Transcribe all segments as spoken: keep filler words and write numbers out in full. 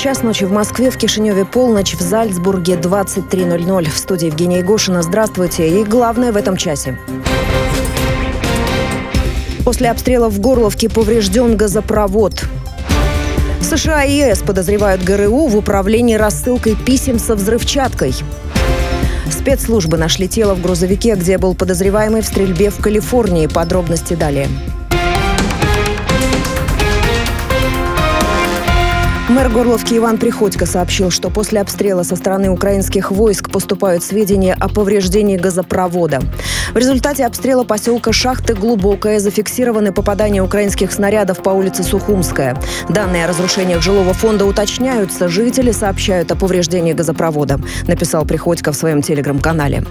Час ночи в Москве, в Кишиневе полночь, в Зальцбурге двадцать три ноль ноль. В студии Евгения Егошина. Здравствуйте. И главное в этом часе. После обстрела в Горловке поврежден газопровод. США и ЕС подозревают ГРУ в управлении рассылкой писем со взрывчаткой. Спецслужбы нашли тело в грузовике, где был подозреваемый в стрельбе в Калифорнии. Подробности далее. Мэр Горловки Иван Приходько сообщил, что после обстрела со стороны украинских войск поступают сведения о повреждении газопровода. В результате обстрела поселка Шахты Глубокое зафиксированы попадания украинских снарядов по улице Сухумская. Данные о разрушениях жилого фонда уточняются. Жители сообщают о повреждении газопровода, написал Приходько в своем телеграм-канале.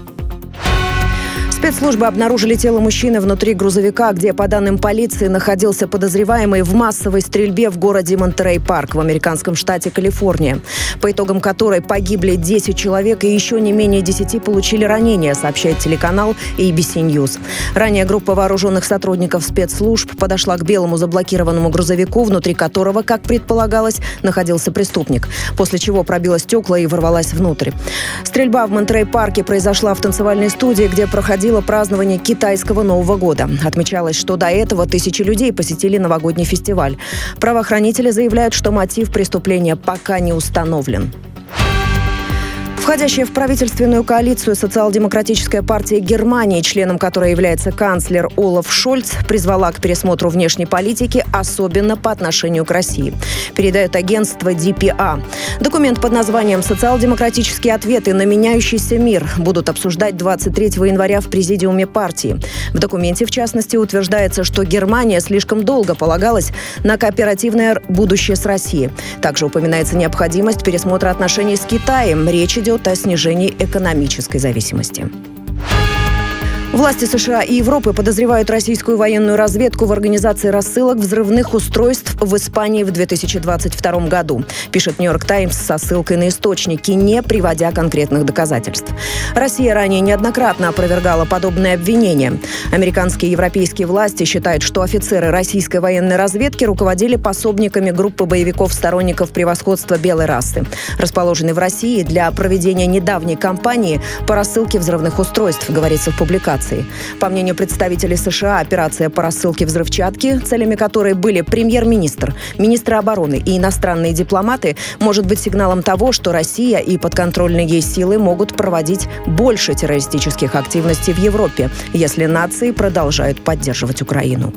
Спецслужбы обнаружили тело мужчины внутри грузовика, где, по данным полиции, находился подозреваемый в массовой стрельбе в городе Монтерей-Парк в американском штате Калифорния, по итогам которой погибли десять человек и еще не менее десяти получили ранения, сообщает телеканал эй би си News. Ранее группа вооруженных сотрудников спецслужб подошла к белому заблокированному грузовику, внутри которого, как предполагалось, находился преступник, после чего пробила стекла и ворвалась внутрь. Стрельба в Монтерей-Парке произошла в танцевальной студии, где проходила празднование китайского Нового года. Отмечалось, что до этого тысячи людей посетили новогодний фестиваль. Правоохранители заявляют, что мотив преступления пока не установлен. Входящая в правительственную коалицию социал-демократическая партия Германии, членом которой является канцлер Олаф Шольц, призвала к пересмотру внешней политики, особенно по отношению к России, передает агентство ди пи эй. Документ под названием «Социал-демократические ответы на меняющийся мир» будут обсуждать двадцать третьего января в президиуме партии. В документе, в частности, утверждается, что Германия слишком долго полагалась на кооперативное будущее с Россией. Также упоминается необходимость пересмотра отношений с Китаем. Речь идет о снижении экономической зависимости. Власти США и Европы подозревают российскую военную разведку в организации рассылок взрывных устройств в Испании в две тысячи двадцать втором году, пишет «Нью-Йорк Таймс» со ссылкой на источники, не приводя конкретных доказательств. Россия ранее неоднократно опровергала подобные обвинения. Американские и европейские власти считают, что офицеры российской военной разведки руководили пособниками группы боевиков-сторонников превосходства белой расы, расположенной в России для проведения недавней кампании по рассылке взрывных устройств, говорится в публикации. По мнению представителей США, операция по рассылке взрывчатки, целями которой были премьер-министр, министры обороны и иностранные дипломаты, может быть сигналом того, что Россия и подконтрольные ей силы могут проводить больше террористических активностей в Европе, если нации продолжают поддерживать Украину.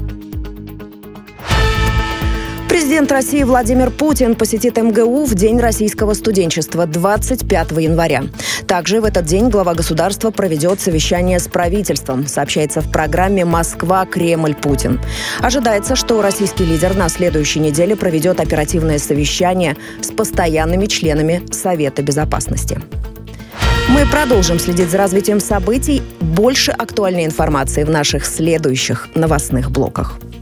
Президент России Владимир Путин посетит эм гэ у в День российского студенчества двадцать пятого января. Также в этот день глава государства проведет совещание с правительством, сообщается в программе «Москва, Кремль, Путин». Ожидается, что российский лидер на следующей неделе проведет оперативное совещание с постоянными членами Совета Безопасности. Мы продолжим следить за развитием событий. Больше актуальной информации в наших следующих новостных блоках.